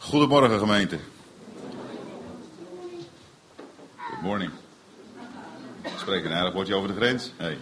Goedemorgen gemeente. Good morning. Spreek een aardig woordje over de grens. Hey.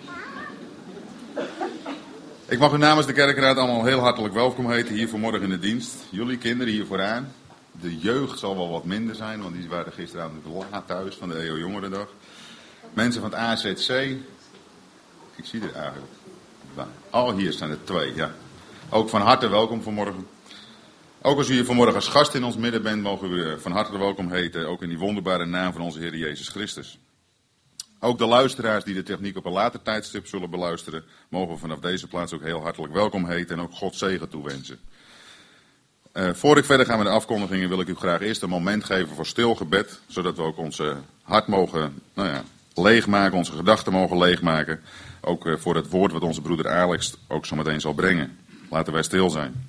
Ik mag u namens de kerkraad allemaal heel hartelijk welkom heten hier vanmorgen in de dienst. Jullie kinderen hier vooraan. De jeugd zal wel wat minder zijn, want die waren gisteravond laat thuis van de EO Jongerendag. Mensen van het AZC. Ik zie er eigenlijk. Oh, hier zijn er 2, ja. Ook van harte welkom vanmorgen. Ook als u hier vanmorgen als gast in ons midden bent, mogen we u van harte welkom heten. Ook in die wonderbare naam van onze Heer Jezus Christus. Ook de luisteraars die de techniek op een later tijdstip zullen beluisteren, mogen we vanaf deze plaats ook heel hartelijk welkom heten en ook God zegen toewensen. Voor ik verder ga met de afkondigingen wil ik u graag eerst een moment geven voor stil gebed, zodat we ook ons hart mogen leegmaken, onze gedachten mogen leegmaken. Ook voor het woord wat onze broeder Alex ook zo meteen zal brengen. Laten wij stil zijn.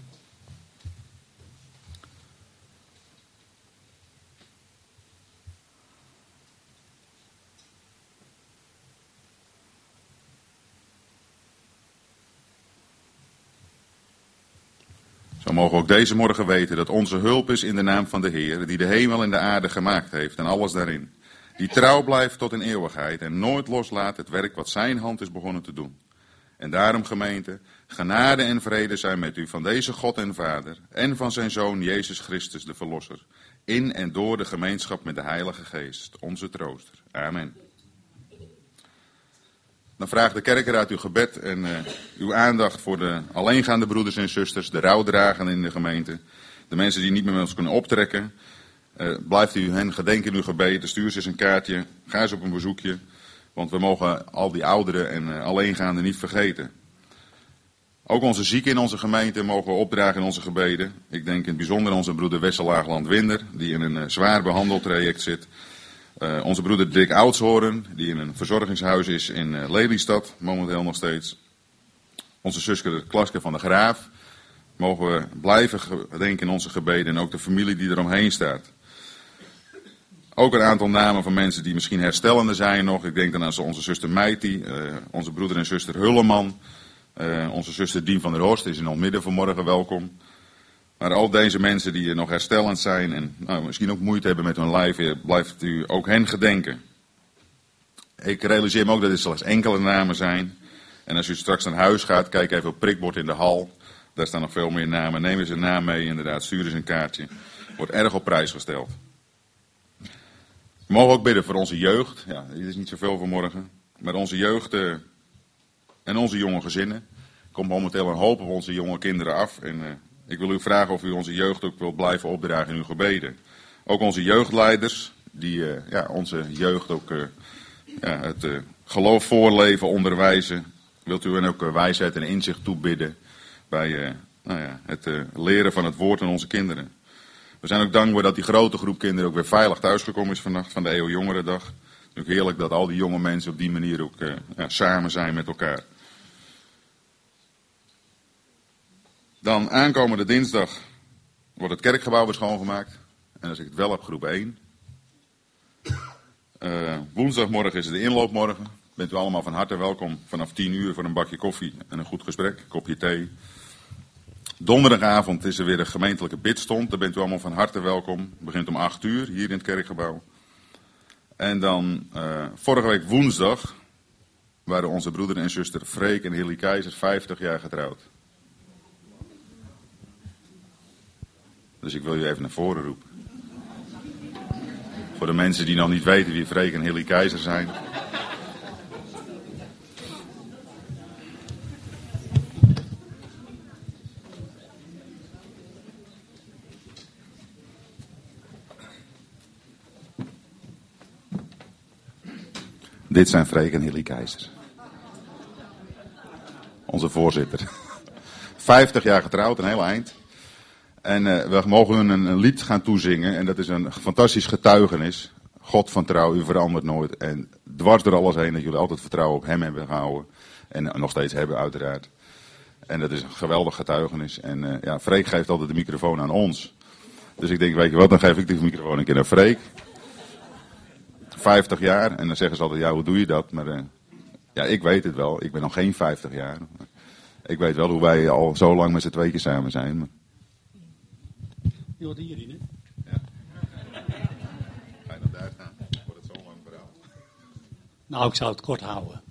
Zo mogen we ook deze morgen weten dat onze hulp is in de naam van de Heer, die de hemel en de aarde gemaakt heeft en alles daarin. Die trouw blijft tot in eeuwigheid en nooit loslaat het werk wat zijn hand is begonnen te doen. En daarom, gemeente, genade en vrede zijn met u van deze God en Vader en van zijn Zoon Jezus Christus de Verlosser, in en door de gemeenschap met de Heilige Geest, onze trooster. Amen. Dan vraagt de kerkraad uw gebed en uw aandacht voor de alleengaande broeders en zusters, de rouwdragenden in de gemeente, de mensen die niet meer met ons kunnen optrekken. Blijft u hen gedenken in uw gebeden, stuur ze eens een kaartje, ga eens op een bezoekje, want we mogen al die ouderen en alleengaanden niet vergeten. Ook onze zieken in onze gemeente mogen we opdragen in onze gebeden. Ik denk in het bijzonder aan onze broeder Wessel Laagland-Winder, die in een zwaar behandeltraject zit. Onze broeder Dick Oudshoorn, die in een verzorgingshuis is in Lelystad, momenteel nog steeds. Onze zuster Klaske van der Graaf. Mogen we blijven gedenken in onze gebeden en ook de familie die eromheen staat. Ook een aantal namen van mensen die misschien herstellende zijn nog. Ik denk dan aan onze zuster Meiti, onze broeder en zuster Hulleman. Onze zuster Dien van der Horst is in ons midden vanmorgen welkom. Maar al deze mensen die nog herstellend zijn en misschien ook moeite hebben met hun lijf, blijft u ook hen gedenken. Ik realiseer me ook dat dit slechts enkele namen zijn. En als u straks naar huis gaat, kijk even op het prikbord in de hal. Daar staan nog veel meer namen. Neem eens een naam mee, inderdaad. Stuur eens een kaartje. Wordt erg op prijs gesteld. We mogen ook bidden voor onze jeugd. Ja, dit is niet zoveel vanmorgen. Maar onze jeugd en onze jonge gezinnen. Er komt momenteel een hoop op onze jonge kinderen af. En ik wil u vragen of u onze jeugd ook wilt blijven opdragen in uw gebeden. Ook onze jeugdleiders, die onze jeugd ook het geloof voorleven, onderwijzen. Wilt u hen ook wijsheid en inzicht toebidden bij het leren van het woord aan onze kinderen. We zijn ook dankbaar dat die grote groep kinderen ook weer veilig thuisgekomen is vannacht van de EO Jongerendag. Het is ook heerlijk dat al die jonge mensen op die manier ook samen zijn met elkaar. Dan aankomende dinsdag wordt het kerkgebouw weer schoongemaakt. En als ik het wel heb, groep 1. Woensdagmorgen is het de inloopmorgen. Bent u allemaal van harte welkom vanaf 10 uur voor een bakje koffie en een goed gesprek, een kopje thee. Donderdagavond is er weer een gemeentelijke bidstond. Daar bent u allemaal van harte welkom. Het begint om 8 uur hier in het kerkgebouw. En dan vorige week woensdag waren onze broeder en zuster Freek en Hilly Keizer 50 jaar getrouwd. Dus ik wil u even naar voren roepen. Voor de mensen die nog niet weten wie Freek en Hilly Keizer zijn. Dit zijn Freek en Hilly Keizer. Onze voorzitter. 50 jaar getrouwd, een heel eind. En we mogen hun een lied gaan toezingen. En dat is een fantastisch getuigenis. God van trouw, u verandert nooit. En dwars door alles heen dat jullie altijd vertrouwen op hem hebben gehouden. En nog steeds hebben uiteraard. En dat is een geweldig getuigenis. En Freek geeft altijd de microfoon aan ons. Dus ik denk, weet je wat, dan geef ik die microfoon een keer naar Freek. 50 jaar. En dan zeggen ze altijd, ja, hoe doe je dat? Maar ik weet het wel. Ik ben nog geen 50 jaar. Ik weet wel hoe wij al zo lang met z'n tweeën samen zijn. Je hoort hierin, hè? Ja. Ga je naar daar gaan? Wordt het zo'n lang verhaal? Nou, ik zou het kort houden.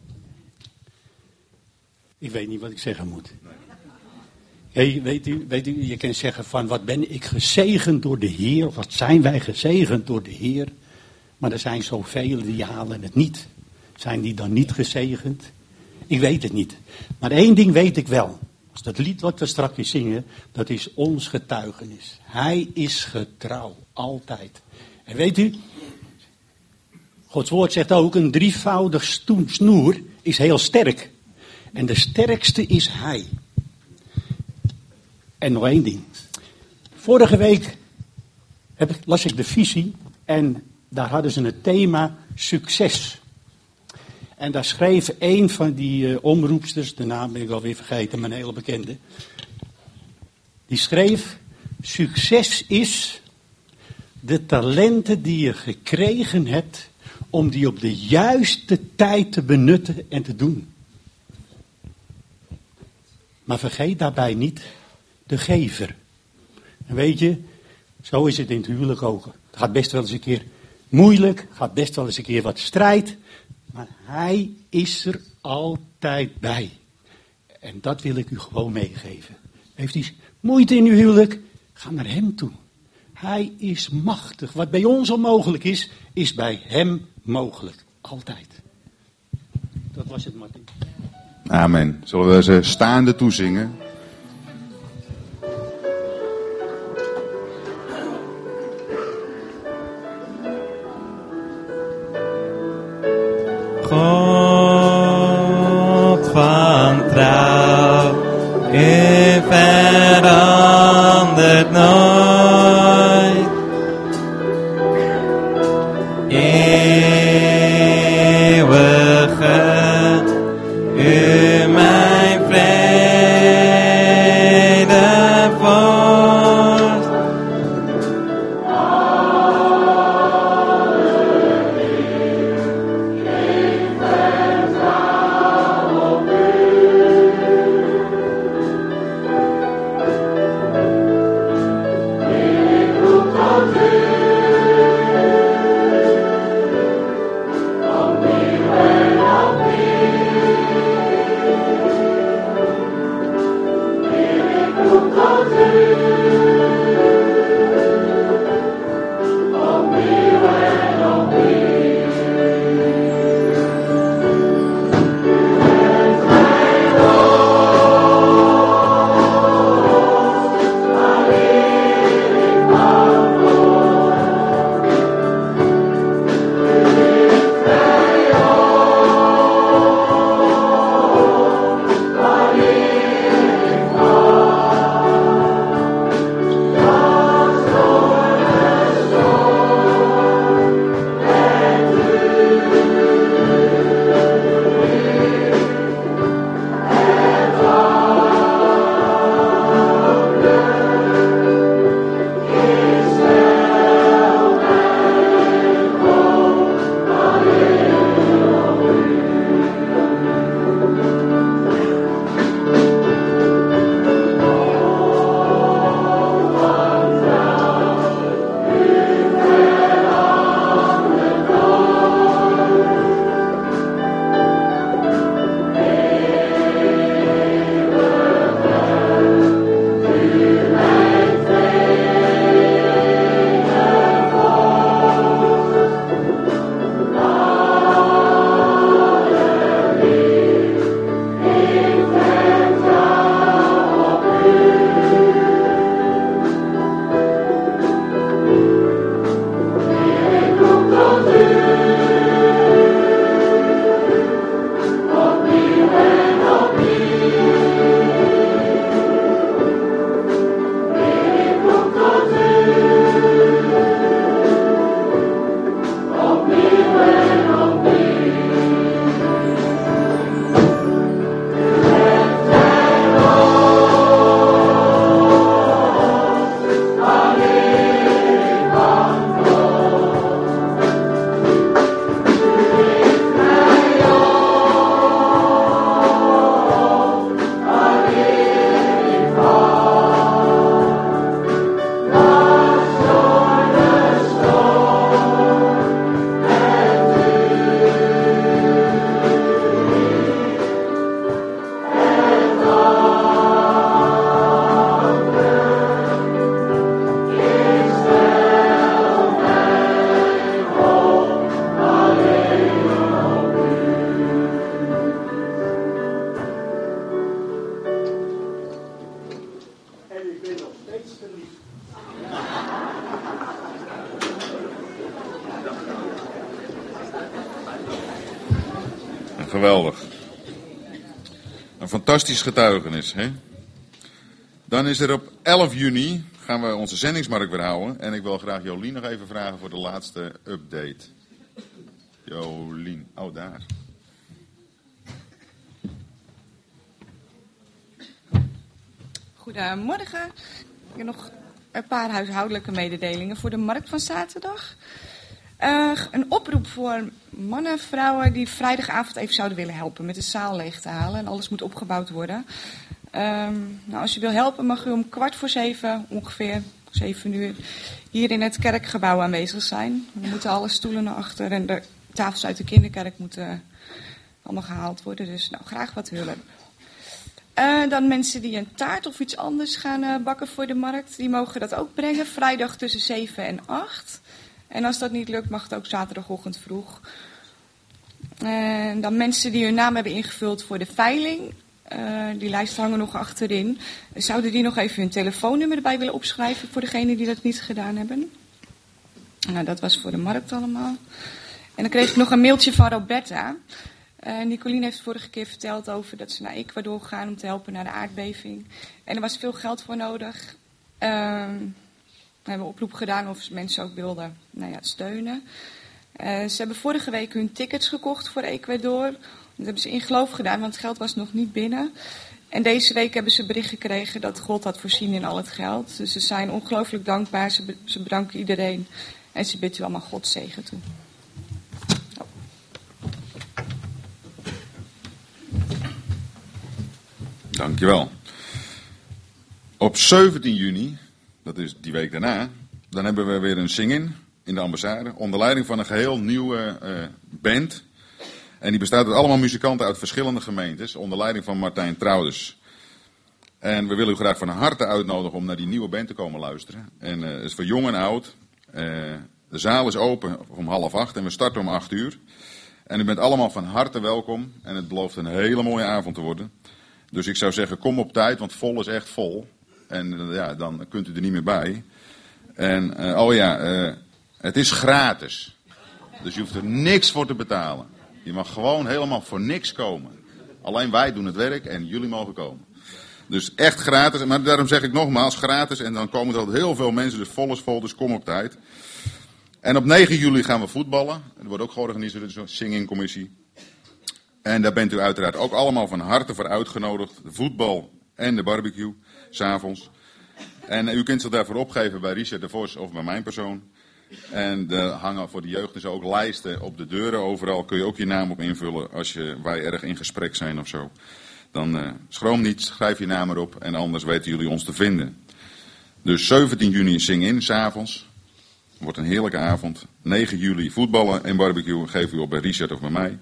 Ik weet niet wat ik zeggen moet. Hey, weet u, je kan zeggen van wat ben ik gezegend door de Heer, of wat zijn wij gezegend door de Heer. Maar er zijn zoveel die halen het niet. Zijn die dan niet gezegend? Ik weet het niet. Maar één ding weet ik wel. Als dat lied wat we straks zingen, dat is ons getuigenis. Hij is getrouw, altijd. En weet u, Gods woord zegt ook, een drievoudig snoer is heel sterk. En de sterkste is Hij. En nog één ding. Vorige week las ik de visie en daar hadden ze het thema succes. En daar schreef een van die omroepsters, de naam ben ik alweer vergeten, maar een hele bekende. Die schreef, succes is de talenten die je gekregen hebt om die op de juiste tijd te benutten en te doen. Maar vergeet daarbij niet de gever. En weet je, zo is het in het huwelijk ook. Het gaat best wel eens een keer moeilijk, gaat best wel eens een keer wat strijd. Maar hij is er altijd bij. En dat wil ik u gewoon meegeven. Heeft u moeite in uw huwelijk? Ga naar hem toe. Hij is machtig. Wat bij ons onmogelijk is, is bij hem mogelijk. Altijd. Dat was het, Martin. Amen. Zullen we ze staande toezingen? God van trouw, u verandert nooit. Eeuwige, u mijn vrede vorst. Geweldig. Een fantastisch getuigenis, hè? Dan is er op 11 juni gaan we onze zendingsmarkt weer houden. En ik wil graag Jolien nog even vragen voor de laatste update. Jolien, oh daar. Goedemorgen. Ik heb nog een paar huishoudelijke mededelingen voor de markt van zaterdag. Een oproep voor mannen en vrouwen die vrijdagavond even zouden willen helpen met de zaal leeg te halen. En alles moet opgebouwd worden. Als je wil helpen mag u om 6:15, ongeveer 7 uur, hier in het kerkgebouw aanwezig zijn. Dan moeten alle stoelen naar achter en de tafels uit de kinderkerk moeten allemaal gehaald worden. Dus graag wat hulp. Dan mensen die een taart of iets anders gaan bakken voor de markt, die mogen dat ook brengen. Vrijdag tussen 7 en 8. En als dat niet lukt, mag het ook zaterdagochtend vroeg. Dan mensen die hun naam hebben ingevuld voor de veiling. Die lijsten hangen nog achterin. Zouden die nog even hun telefoonnummer erbij willen opschrijven voor degenen die dat niet gedaan hebben? Nou, dat was voor de markt allemaal. En dan kreeg ik nog een mailtje van Roberta. Nicolien heeft vorige keer verteld over dat ze naar Ecuador gaan om te helpen naar de aardbeving. En er was veel geld voor nodig. We hebben een oproep gedaan of mensen ook wilden steunen. Ze hebben vorige week hun tickets gekocht voor Ecuador. Dat hebben ze in geloof gedaan, want het geld was nog niet binnen. En deze week hebben ze bericht gekregen dat God had voorzien in al het geld. Dus ze zijn ongelooflijk dankbaar. Ze bedanken iedereen. En ze bidden u allemaal Gods zegen toe. Dankjewel. Op 17 juni, dat is die week daarna, dan hebben we weer een sing-in in de ambassade. Onder leiding van een geheel nieuwe band. En die bestaat uit allemaal muzikanten uit verschillende gemeentes. Onder leiding van Martijn Trouwens. En we willen u graag van harte uitnodigen om naar die nieuwe band te komen luisteren. En het is voor jong en oud. De zaal is open om 7:30 en we starten om 8 uur. En u bent allemaal van harte welkom. En het belooft een hele mooie avond te worden. Dus ik zou zeggen, kom op tijd, want vol is echt vol. En dan kunt u er niet meer bij. En het is gratis. Dus je hoeft er niks voor te betalen. Je mag gewoon helemaal voor niks komen. Alleen wij doen het werk en jullie mogen komen. Dus echt gratis. Maar daarom zeg ik nogmaals, gratis. En dan komen er altijd heel veel mensen, dus vol is vol, dus kom op tijd. En op 9 juli gaan we voetballen. Er wordt ook georganiseerd door de singingcommissie. En daar bent u uiteraard ook allemaal van harte voor uitgenodigd. De voetbal en de barbecue, 's avonds. En u kunt zich daarvoor opgeven bij Richard de Vos of bij mijn persoon. En er hangen voor de jeugd dus ook lijsten op de deuren. Overal kun je ook je naam op invullen als wij erg in gesprek zijn of zo. Dan schroom niet, schrijf je naam erop en anders weten jullie ons te vinden. Dus 17 juni sing-in, 's avonds. Wordt een heerlijke avond. 9 juli voetballen en barbecue. Geef u op bij Richard of bij mij.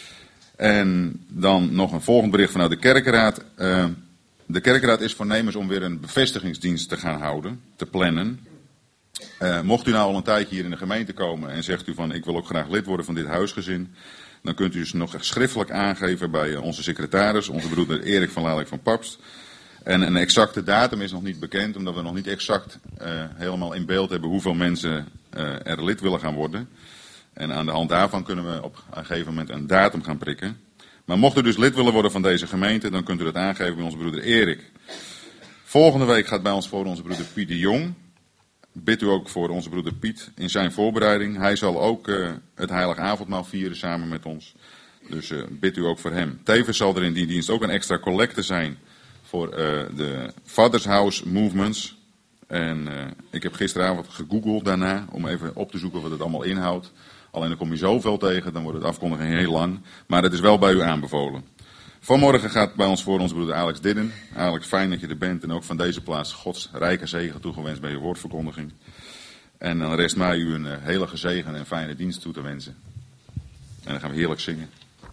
En dan nog een volgend bericht vanuit de kerkenraad. De kerkenraad is voornemens om weer een bevestigingsdienst te gaan houden, te plannen. Mocht u nou al een tijdje hier in de gemeente komen en zegt u van ik wil ook graag lid worden van dit huisgezin. Dan kunt u dus nog schriftelijk aangeven bij onze secretaris, onze broeder Erik van Lalik van Papst. En een exacte datum is nog niet bekend, omdat we nog niet exact helemaal in beeld hebben hoeveel mensen er lid willen gaan worden. En aan de hand daarvan kunnen we op een gegeven moment een datum gaan prikken. Maar mocht u dus lid willen worden van deze gemeente, dan kunt u dat aangeven bij onze broeder Erik. Volgende week gaat bij ons voor onze broeder Piet de Jong. Bid u ook voor onze broeder Piet in zijn voorbereiding. Hij zal ook het heilige avondmaal vieren samen met ons. Dus bid u ook voor hem. Tevens zal er in die dienst ook een extra collecte zijn voor de Father's House Movements. En ik heb gisteravond gegoogeld daarna om even op te zoeken wat het allemaal inhoudt. Alleen dan kom je zoveel tegen, dan wordt het afkondiging heel lang. Maar het is wel bij u aanbevolen. Vanmorgen gaat bij ons voor onze broeder Alex Didden. Alex, fijn dat je er bent en ook van deze plaats Gods rijke zegen toegewenst bij je woordverkondiging. En dan rest mij u een hele gezegende en fijne dienst toe te wensen. En dan gaan we heerlijk zingen.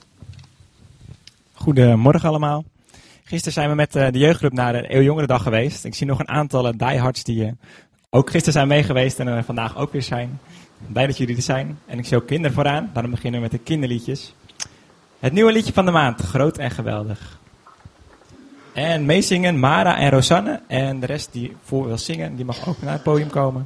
Goedemorgen allemaal. Gisteren zijn we met de jeugdclub naar de Eeuwjongerendag geweest. Ik zie nog een aantal diehards die ook gisteren zijn meegeweest en vandaag ook weer zijn. Blij dat jullie er zijn. En ik zie ook kinderen vooraan. Daarom beginnen we met de kinderliedjes. Het nieuwe liedje van de maand. Groot en geweldig. En meezingen Mara en Rosanne. En de rest die voor wil zingen, die mag ook naar het podium komen.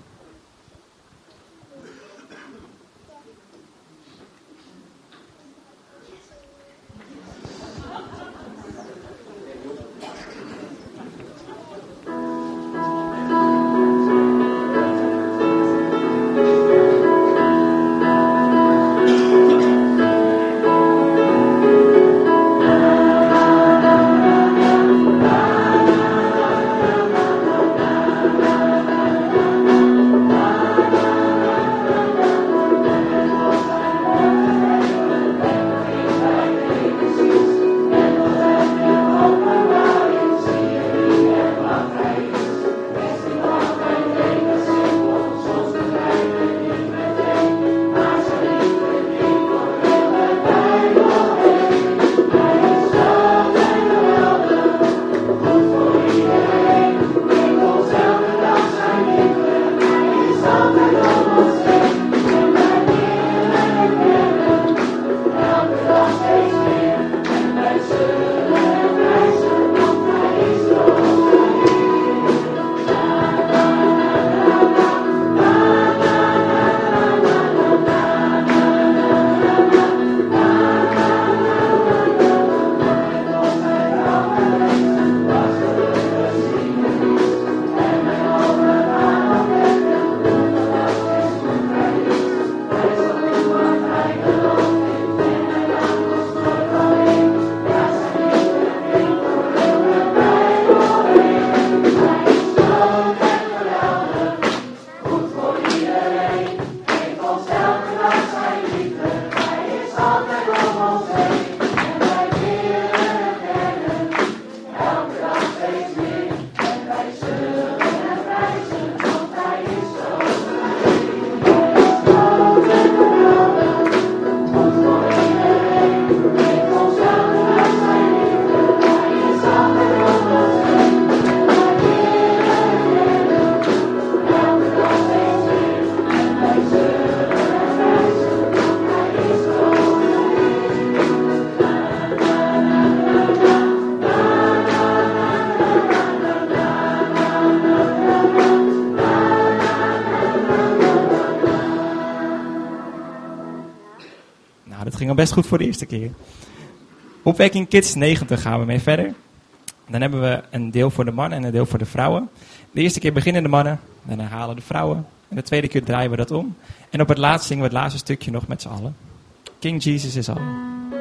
Dat ging al best goed voor de eerste keer. Opwekking Kids 90 gaan we mee verder. Dan hebben we een deel voor de mannen en een deel voor de vrouwen. De eerste keer beginnen de mannen, dan herhalen de vrouwen. En de tweede keer draaien we dat om. En op het laatst zingen we het laatste stukje nog met z'n allen. King Jesus is all.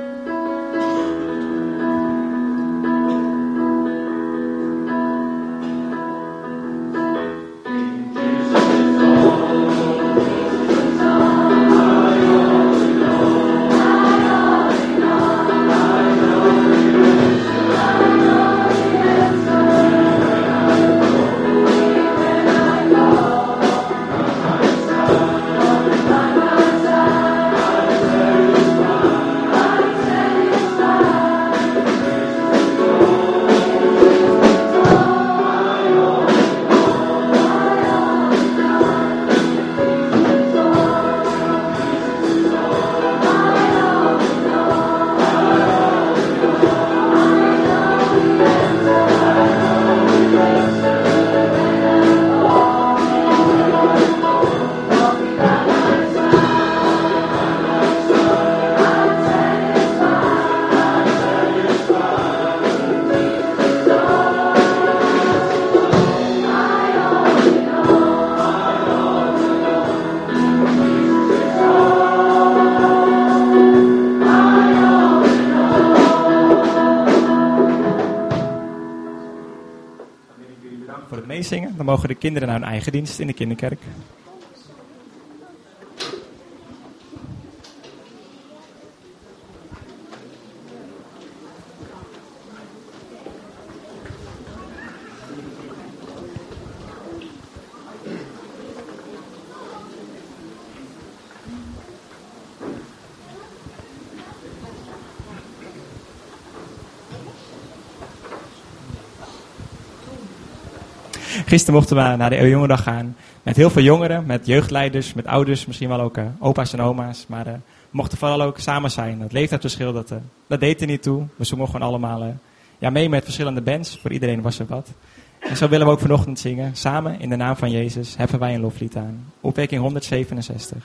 Voor het meezingen. Dan mogen de kinderen naar hun eigen dienst in de kinderkerk. Gisteren mochten we naar de Eeuwjongerendag gaan met heel veel jongeren, met jeugdleiders, met ouders, misschien wel ook opa's en oma's. Maar we mochten vooral ook samen zijn. Het leeftijdsverschil, dat deed er niet toe. We zongen gewoon allemaal mee met verschillende bands. Voor iedereen was er wat. En zo willen we ook vanochtend zingen. Samen in de naam van Jezus heffen wij een loflied aan. Opwekking 167.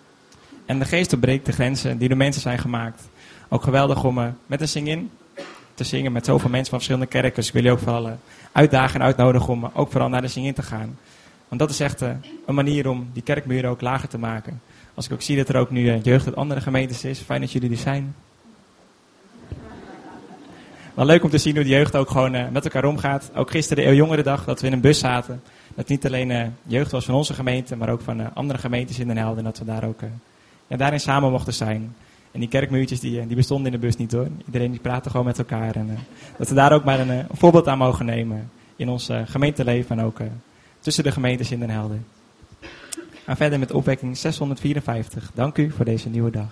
En de geest doorbreekt de grenzen die door mensen zijn gemaakt. Ook geweldig om met een zing-in te zingen met zoveel mensen van verschillende kerken. Dus ik wil je ook vooral uitdagen en uitnodigen om ook vooral naar de zingen te gaan. Want dat is echt een manier om die kerkmuren ook lager te maken. Als ik ook zie dat er ook nu jeugd uit andere gemeentes is. Fijn dat jullie er zijn. Wel leuk om te zien hoe de jeugd ook gewoon met elkaar omgaat. Ook gisteren de Eeuwjongerendag, dat we in een bus zaten. Dat niet alleen jeugd was van onze gemeente, maar ook van andere gemeentes in Den Helder. En dat we daar ook daarin samen mochten zijn. En die kerkmuurtjes die bestonden in de bus niet hoor. Iedereen die praatte gewoon met elkaar. En dat we daar ook maar een voorbeeld aan mogen nemen in ons gemeenteleven en ook tussen de gemeentes in Den Helder. We gaan verder met opwekking 654. Dank u voor deze nieuwe dag.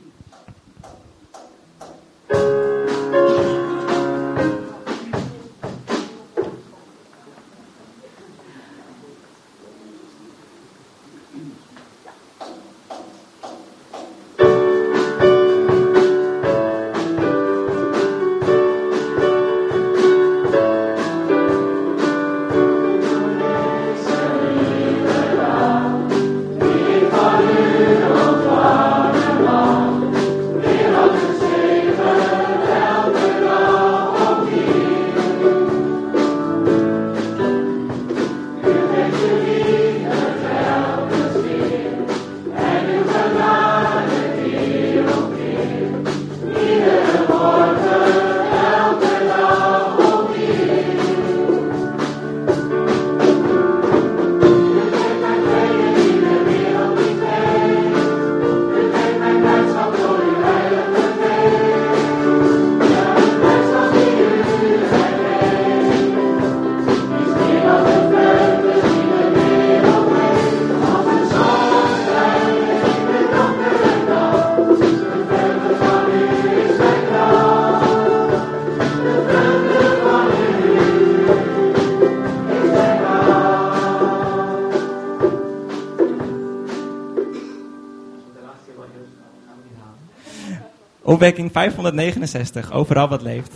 Opwekking 569, overal wat leeft.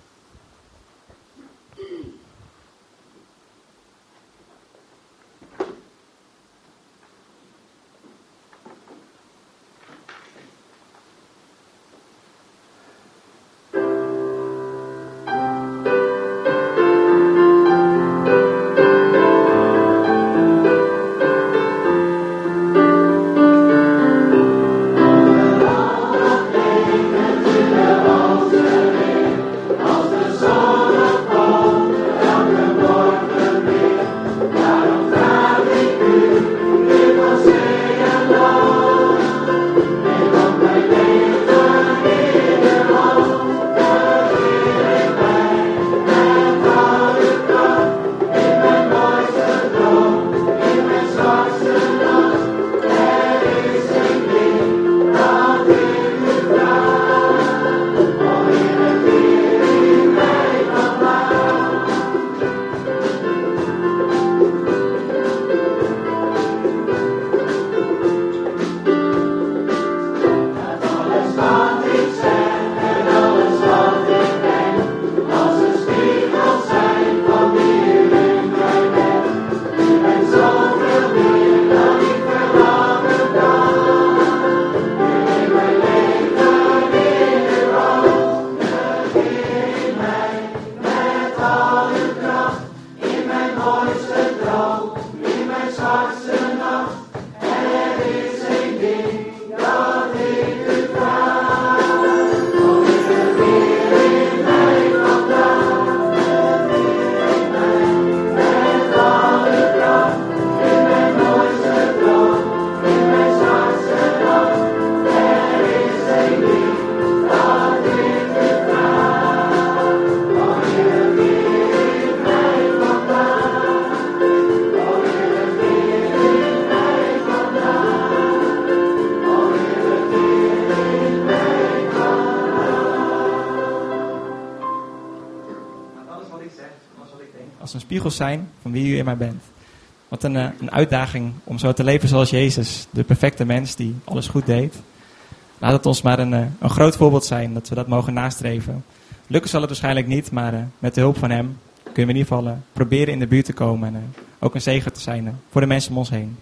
Als een spiegel zijn van wie u in mij bent. Wat een uitdaging om zo te leven zoals Jezus, de perfecte mens die alles goed deed. Laat het ons maar een groot voorbeeld zijn, dat we dat mogen nastreven. Lukken zal het waarschijnlijk niet, maar met de hulp van hem kunnen we in ieder geval proberen in de buurt te komen. En ook een zegen te zijn voor de mensen om ons heen.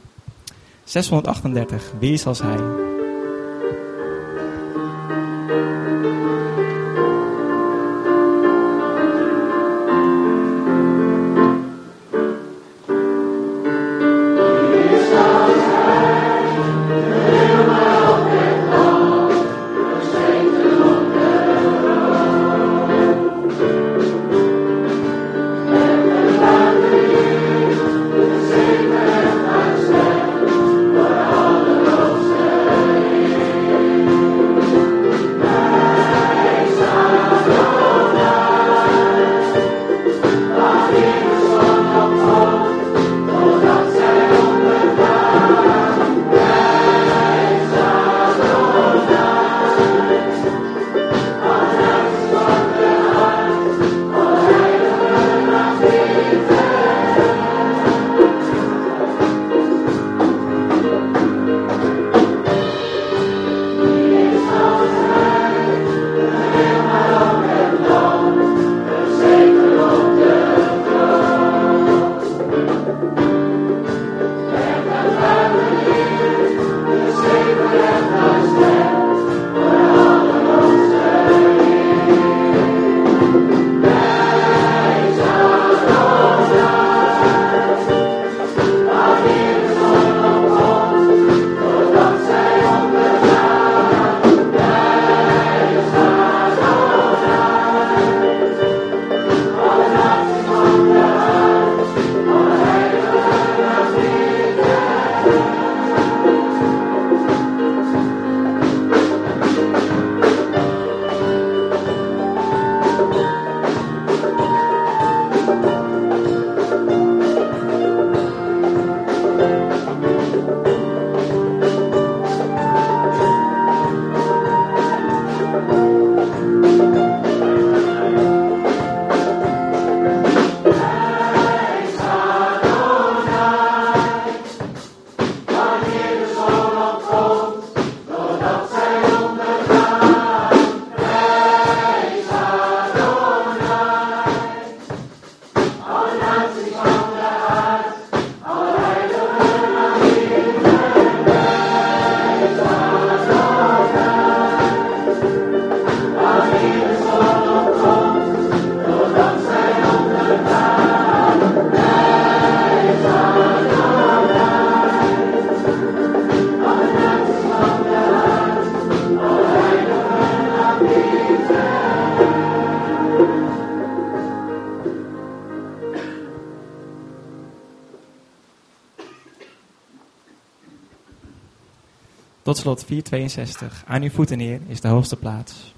638, wie is als hij? Tot slot 462. Aan uw voeten, Heer, is de hoogste plaats.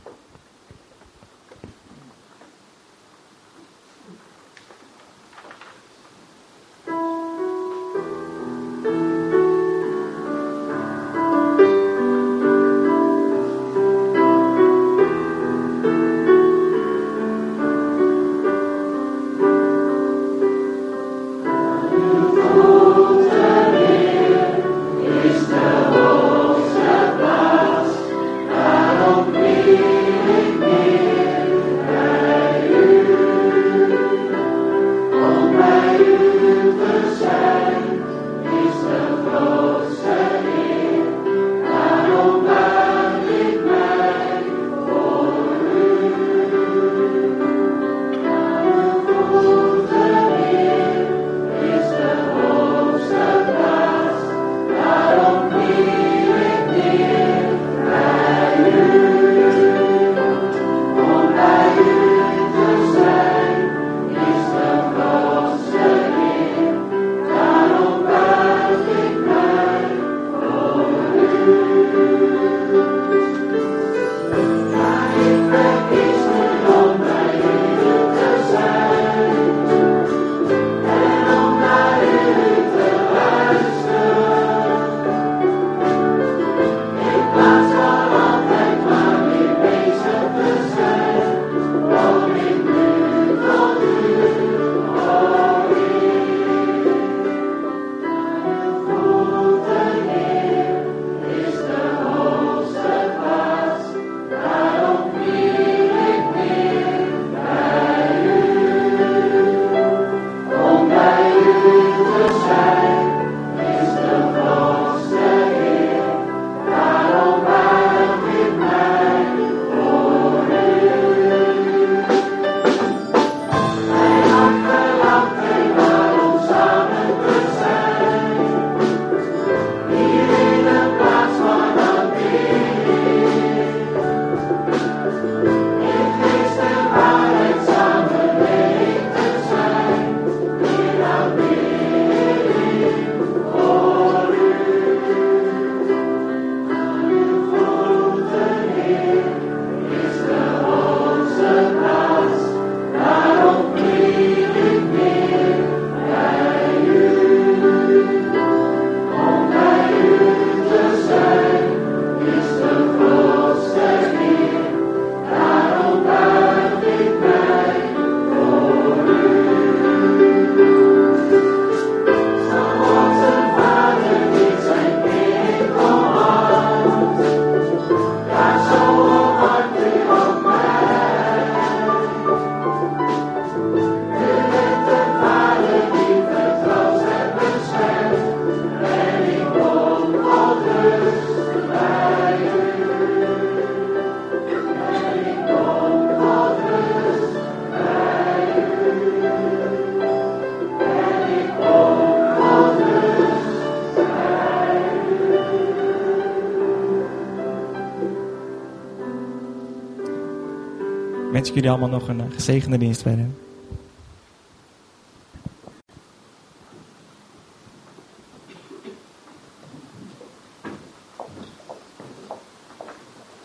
Wens ik jullie allemaal nog een gezegende dienst verder.